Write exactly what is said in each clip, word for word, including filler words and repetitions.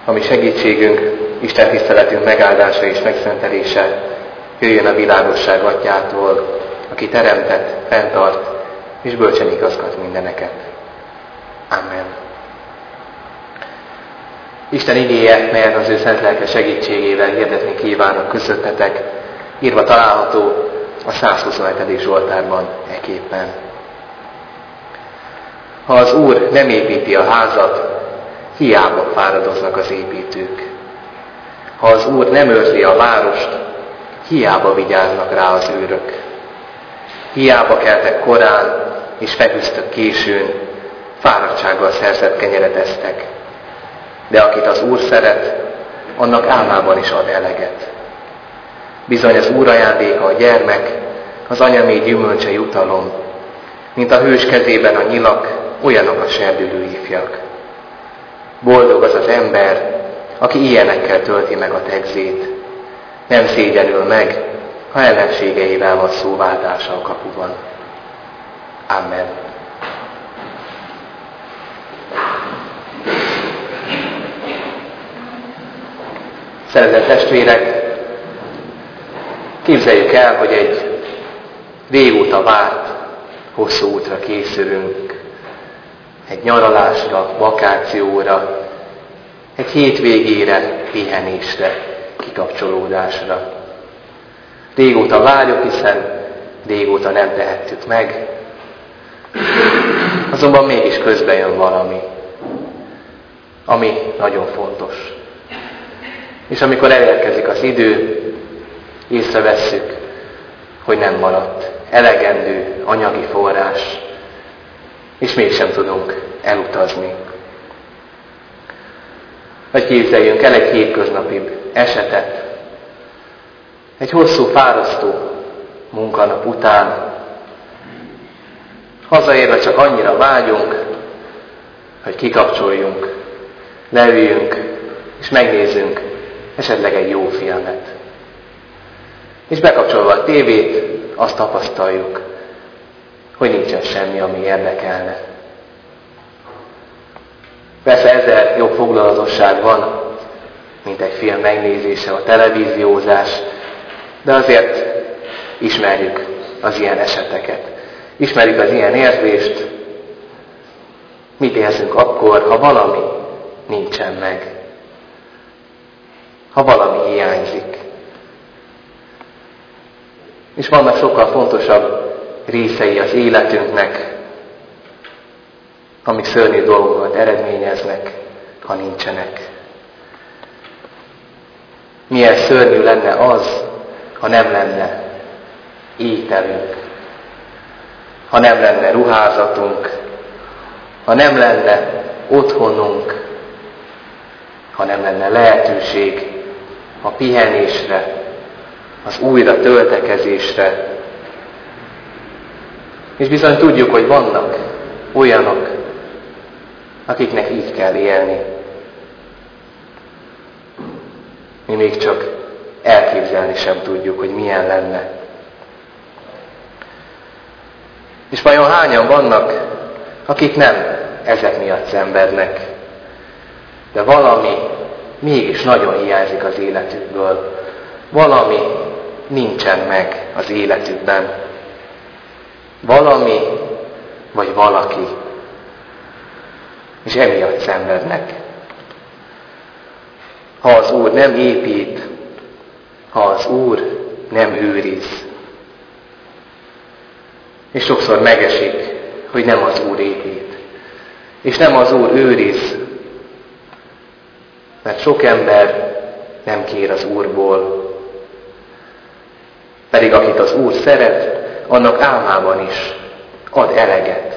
ami segítségünk, Isten tiszteletünk megáldása és megszentelése jöjjön a világosság Atyától, aki teremtett, fenntart és bölcsen igazgat mindeneket. Amen. Isten igéje, melyet az ő szent lelke segítségével hirdetni kívánok közöttetek, írva található a százhuszonhetedik Zsoltárban eképpen. Ha az Úr nem építi a házat, hiába fáradoznak az építők. Ha az Úr nem őrzi a várost, hiába vigyáznak rá az őrök. Hiába keltek korán, és feküztök későn, fáradtsággal szerzett kenyeret esztek. De akit az Úr szeret, annak álmában is ad eleget. Bizony az Úr ajándéka a gyermek, az anyamé gyümölcse jutalom, mint a hős kezében a nyilak, olyanok a serdülő ifjak. Boldog az az ember, aki ilyenekkel tölti meg a tegzét. Nem szégyenül meg, ha ellenségeivel van szóváltása a kapuban. Amen. Szeretett testvérek, képzeljük el, hogy egy régóta várt, hosszú útra készülünk, egy nyaralásra, vakációra, egy hétvégére, pihenésre, kikapcsolódásra. Régóta várjuk, hiszen régóta nem tehettük meg, azonban mégis közben jön valami, ami nagyon fontos. És amikor elérkezik az idő, észrevesszük, hogy nem maradt elegendő anyagi forrás, és mégsem tudunk elutazni. Vagy képzeljünk el egy hétköznapi esetet, egy hosszú, fárasztó munkanap után, hazaérve csak annyira vágyunk, hogy kikapcsoljunk, leüljünk, és megnézzünk esetleg egy jó filmet. És bekapcsolva a tévét, azt tapasztaljuk, hogy nincsen semmi, ami érdekelne. Persze ezer jobb foglalatosság van, mint egy film megnézése, a televíziózás, de azért ismerjük az ilyen eseteket. Ismerjük az ilyen érzést. Mit érzünk akkor, ha valami nincsen meg? Ha valami hiányzik. És vannak sokkal fontosabb részei az életünknek, amik szörnyű dolgokat eredményeznek, ha nincsenek. Milyen szörnyű lenne az, ha nem lenne ételünk, ha nem lenne ruházatunk, ha nem lenne otthonunk, ha nem lenne lehetőség a pihenésre, az újra töltekezésre. És bizony tudjuk, hogy vannak olyanok, akiknek így kell élni. Mi még csak elképzelni sem tudjuk, hogy milyen lenne. És vajon hányan vannak, akik nem ezek miatt szenvednek, de valami mégis nagyon hiányzik az életükből. Valami nincsen meg az életükben. Valami vagy valaki. És emiatt szenvednek. Ha az Úr nem épít, ha az Úr nem őriz. És sokszor megesik, hogy nem az Úr épít. És nem az Úr őriz, mert sok ember nem kér az Úrból. Pedig akit az Úr szeret, annak álmában is ad eleget.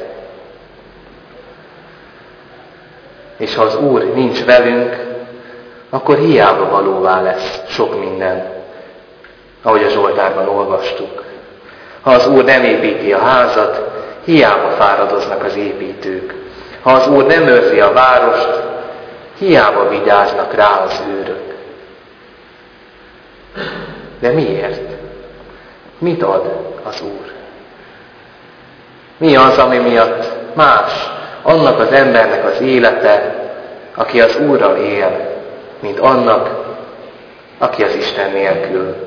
És ha az Úr nincs velünk, akkor hiába valóvá lesz sok minden, ahogy a Zsoltárban olvastuk. Ha az Úr nem építi a házat, hiába fáradoznak az építők. Ha az Úr nem őrzi a várost, hiába vigyáznak rá az őrök. De miért? Mit ad az Úr? Mi az, ami miatt más annak az embernek az élete, aki az Úrral él, mint annak, aki az Isten nélkül.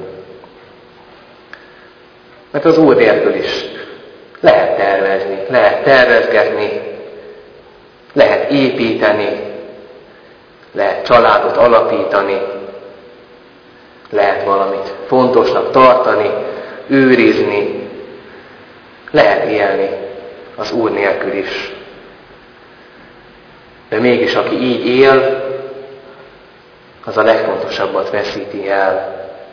Mert az Úr nélkül is lehet tervezni, lehet tervezgetni, lehet építeni, lehet családot alapítani, lehet valamit fontosnak tartani, őrizni, lehet élni az Úr nélkül is. De mégis, aki így él, az a legfontosabbat veszíti el.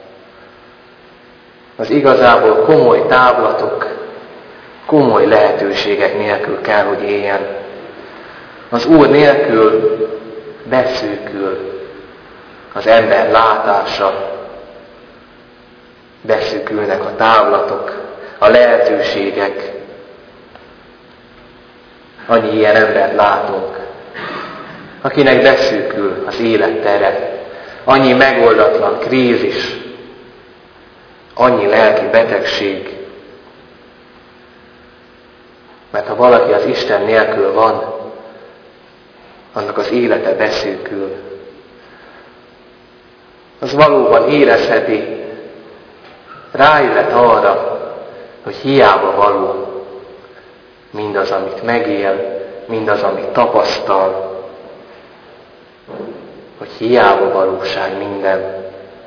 Az igazából komoly távlatok, komoly lehetőségek nélkül kell, hogy éljen. Az Úr nélkül beszűkül az ember látása, beszűkülnek a távlatok, a lehetőségek. Annyi ilyen embert látunk, akinek beszűkül az élettere, annyi megoldatlan krízis, annyi lelki betegség. Mert ha valaki az Isten nélkül van, annak az élete beszűkül. Az valóban érezheti, rájöhet arra, hogy hiába való mindaz, amit megél, mindaz, amit tapasztal, hogy hiába valóság minden.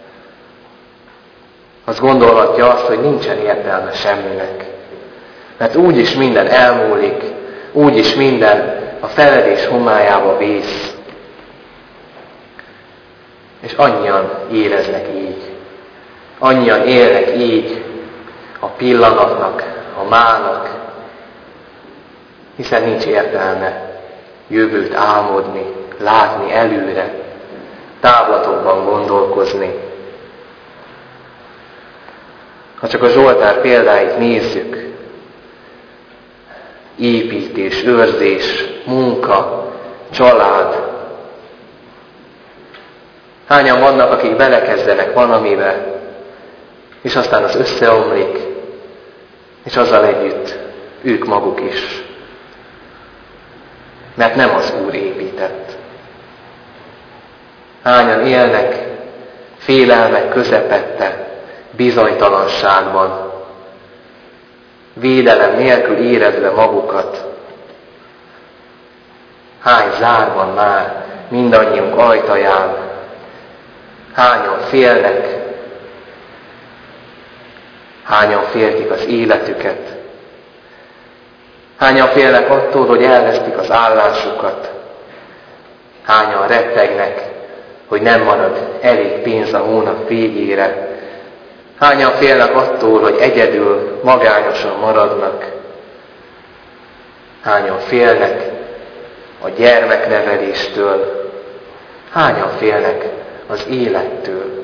Az gondolhatja azt, hogy nincsen értelme semminek. Mert úgyis minden elmúlik, úgyis minden a feledés homályába vész. És annyian éreznek így. Annyian élnek így a pillanatnak, a mának, hiszen nincs értelme jövőt álmodni, látni előre, távlatokban gondolkozni. Ha csak a Zsoltár példáit nézzük, építés, őrzés, munka, család. Hányan vannak, akik belekezdenek valamibe, és aztán az összeomlik, és azzal együtt ők maguk is. Mert nem az Úr épített. Hányan élnek félelmek közepette, bizonytalanságban, védelem nélkül érezve magukat. Hány zár van már mindannyiunk ajtaján, hányan félnek, hányan féltik az életüket, hányan félnek attól, hogy elvesztik az állásukat, hányan rettegnek, hogy nem marad elég pénz a hónap végére, hányan félnek attól, hogy egyedül, magányosan maradnak, hányan félnek a gyermekneveléstől, hányan félnek az élettől,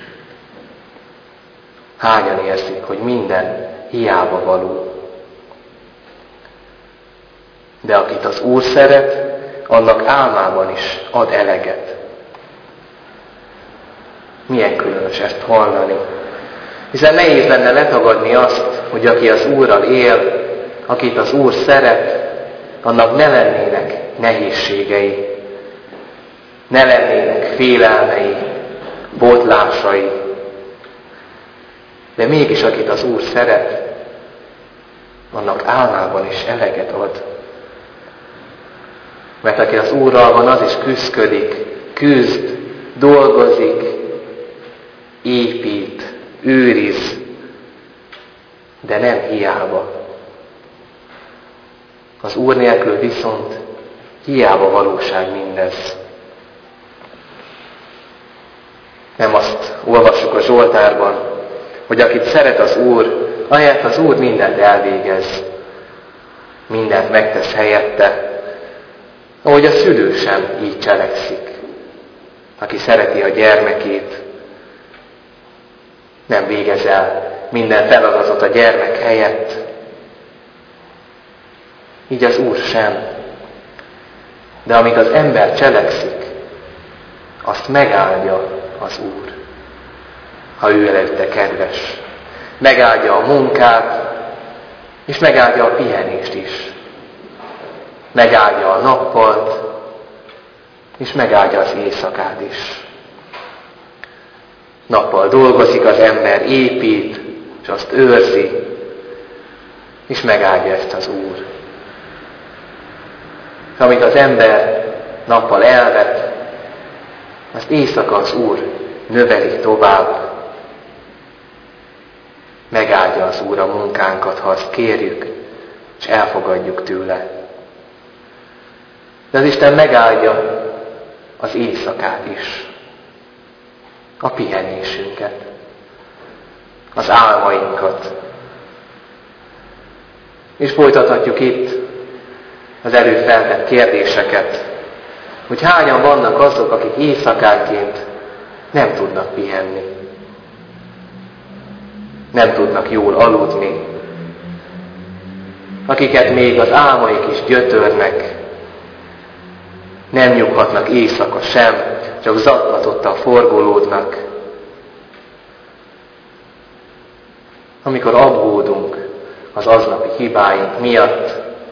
hányan érzik, hogy minden hiába való. De akit az Úr szeret, annak álmában is ad eleget. Milyen különös ezt hallani. Hiszen nehéz lenne letagadni azt, hogy aki az Úrral él, akit az Úr szeret, annak ne lennének nehézségei, ne lennének félelmei, botlásai. De mégis akit az Úr szeret, annak álmában is eleget ad. Mert aki az Úrral van, az is küszködik, küzd, dolgozik, épít, őriz, de nem hiába. Az Úr nélkül viszont hiába valóság mindez. Nem azt olvassuk a Zsoltárban, hogy akit szeret az Úr, ahelyett az Úr mindent elvégez, mindent megtesz helyette, ahogy a szülő sem így cselekszik. Aki szereti a gyermekét, nem végez el minden feladatot a gyermek helyett. Így az Úr sem. De amíg az ember cselekszik, azt megáldja az Úr, ha ő előtte kedves. Megáldja a munkát, és megáldja a pihenést is. Megáldja a nappalt, és megáldja az éjszakát is. Nappal dolgozik az ember, épít, és azt őrzi, és megáldja ezt az Úr. És amit az ember nappal elvet, azt éjszaka az Úr növeli tovább. Megáldja az Úr a munkánkat, ha azt kérjük, és elfogadjuk tőle. De az Isten megáldja az éjszakát is, a pihenésünket, az álmainkat. És folytathatjuk itt az előfeltett kérdéseket, hogy hányan vannak azok, akik éjszakánként nem tudnak pihenni, nem tudnak jól aludni, akiket még az álmaik is gyötörnek, nem nyughatnak éjszaka sem, csak zaklatottan forgolódnak. Amikor aggódunk az aznapi hibáink miatt,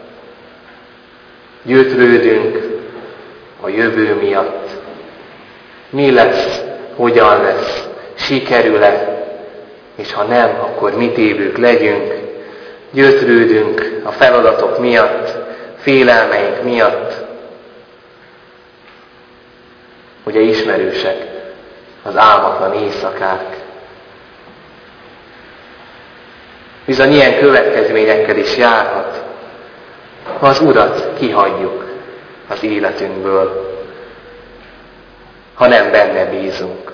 gyötrődünk a jövő miatt, mi lesz, hogyan lesz, sikerül-e, és ha nem, akkor mit évők legyünk, gyötrődünk a feladatok miatt, félelmeink miatt. Ugye ismerősek az álmatlan éjszakák. Bizony ilyen következményekkel is járhat, ha az Urat kihagyjuk az életünkből, ha nem benne bízunk.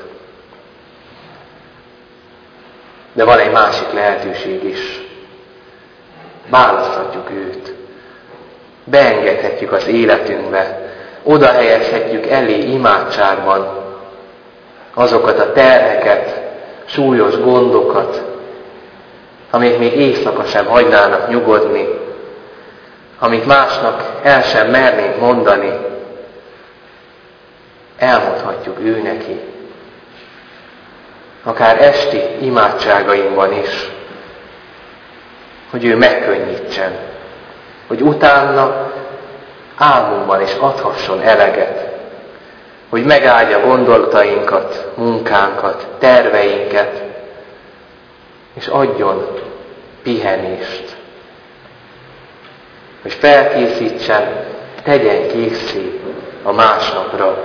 De van egy másik lehetőség is. Választhatjuk őt. Beengedhetjük az életünkbe. Oda helyezhetjük elé imádságban azokat a terheket, súlyos gondokat, amik még éjszaka sem hagynának nyugodni, amit másnak el sem mernénk mondani, elmondhatjuk ő neki. Akár esti imádságainkban is, hogy ő megkönnyítsen, hogy utána álmunkban is adhasson eleget, hogy megáldja gondolatainkat, munkánkat, terveinket, és adjon pihenést, hogy felkészítsen, tegyen készé a másnapra.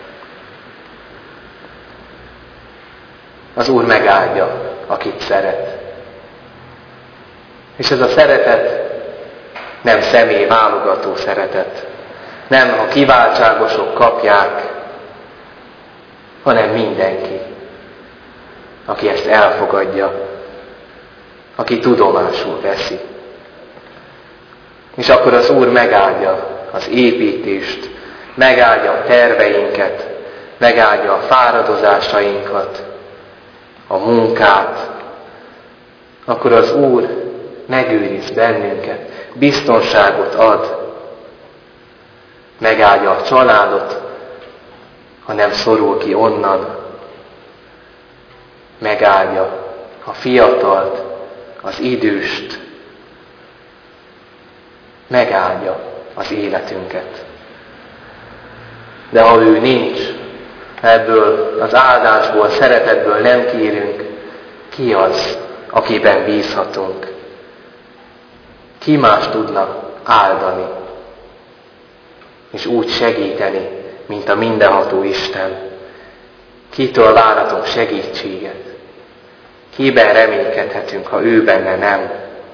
Az Úr megáldja, akit szeret. És ez a szeretet nem személy válogató szeretet, nem a kiváltságosok kapják, hanem mindenki, aki ezt elfogadja, aki tudomásul veszi. És akkor az Úr megáldja az építést, megáldja a terveinket, megáldja a fáradozásainkat, a munkát. Akkor az Úr megőriz bennünket, biztonságot ad, megáldja a családot, ha nem szorul ki onnan, megáldja a fiatalt, az időst, megáldja az életünket. De ha ő nincs, ebből az áldásból, szeretetből nem kérünk, ki az, akiben bízhatunk? Ki más tudna áldani, és úgy segíteni, mint a mindenható Isten? Kitől várhatunk segítséget? Kiben reménykedhetünk, ha ő benne nem?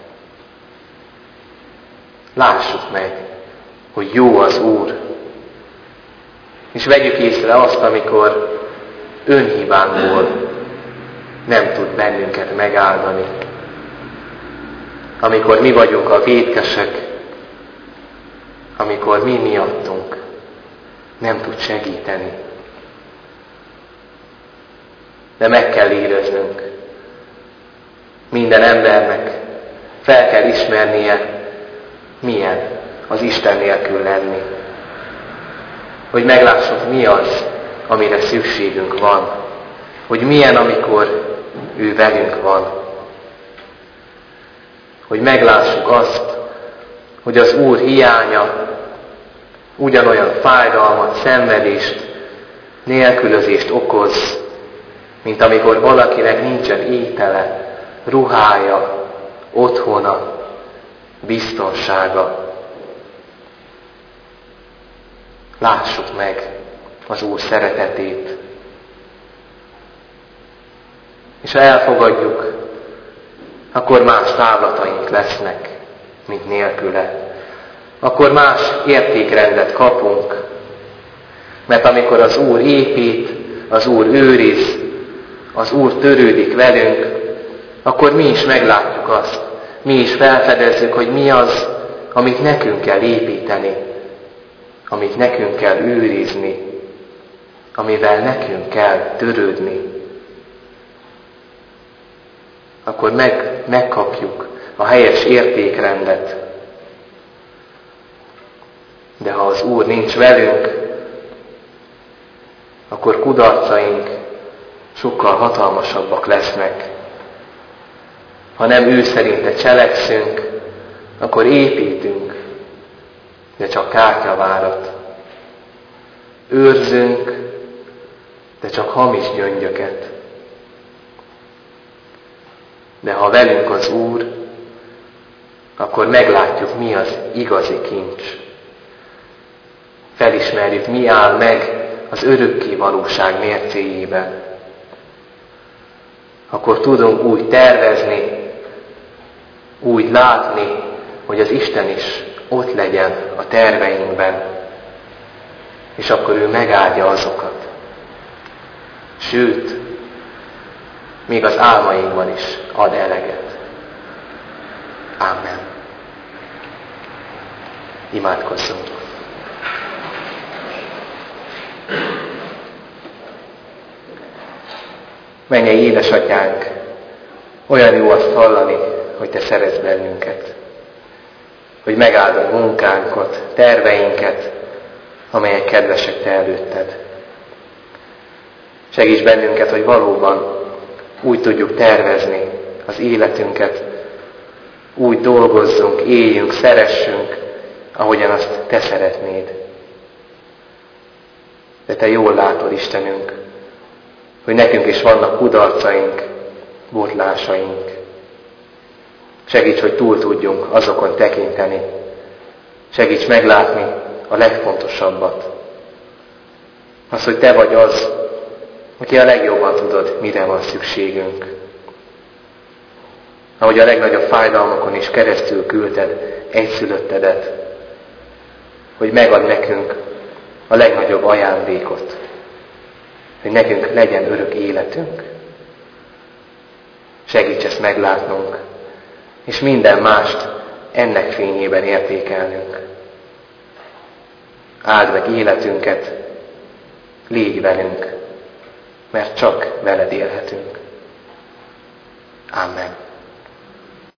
Lássuk meg, hogy jó az Úr, és vegyük észre azt, amikor önhibánkból nem tud bennünket megáldani. Amikor mi vagyunk a vétkesek, amikor mi miattunk nem tud segíteni. De meg kell éreznünk. Minden embernek fel kell ismernie, milyen az Isten nélkül lenni. Hogy meglássuk, mi az, amire szükségünk van. Hogy milyen, amikor ő velünk van. Hogy meglássuk azt, hogy az Úr hiánya ugyanolyan fájdalmat, szenvedést, nélkülözést okoz, mint amikor valakinek nincsen étele, ruhája, otthona, biztonsága. Lássuk meg az Úr szeretetét. És ha elfogadjuk, akkor más távlataink lesznek, mint nélküle. Akkor más értékrendet kapunk, mert amikor az Úr épít, az Úr őriz, az Úr törődik velünk, akkor mi is meglátjuk azt, mi is felfedezzük, hogy mi az, amit nekünk kell építeni, amit nekünk kell őrizni, amivel nekünk kell törődni. Akkor meg, megkapjuk a helyes értékrendet. De ha az Úr nincs velünk, akkor kudarcaink sokkal hatalmasabbak lesznek. Ha nem ő szerinte cselekszünk, akkor építünk, de csak kártyavárat. Őrzünk, de csak hamis gyöngyöket. De ha velünk az Úr, akkor meglátjuk, mi az igazi kincs. Felismerjük, mi áll meg az örökké valóság mércéjében. Akkor tudunk úgy tervezni, úgy látni, hogy az Isten is ott legyen a terveinkben, és akkor ő megáldja azokat. Sőt, még az álmainkban is ad eleget. Amen. Imádkozzunk. Mennyei édesatyánk, olyan jó azt hallani, hogy te szeretsz bennünket. Hogy megáldod munkánkat, terveinket, amelyek kedvesek te előtted. Segíts bennünket, hogy valóban úgy tudjuk tervezni az életünket, úgy dolgozzunk, éljünk, szeressünk, ahogyan azt te szeretnéd. De te jól látod, Istenünk, hogy nekünk is vannak kudarcaink, botlásaink. Segíts, hogy túl tudjunk azokon tekinteni. Segíts meglátni a legfontosabbat. Az, hogy te vagy az, aki a legjobban tudod, mire van szükségünk. Ahogy a legnagyobb fájdalmakon is keresztül küldted egyszülöttedet, hogy megad nekünk a legnagyobb ajándékot, hogy nekünk legyen örök életünk. Segíts ezt meglátnunk, és minden mást ennek fényében értékelnünk. Áld meg életünket, légy velünk, mert csak veled élhetünk. Amen.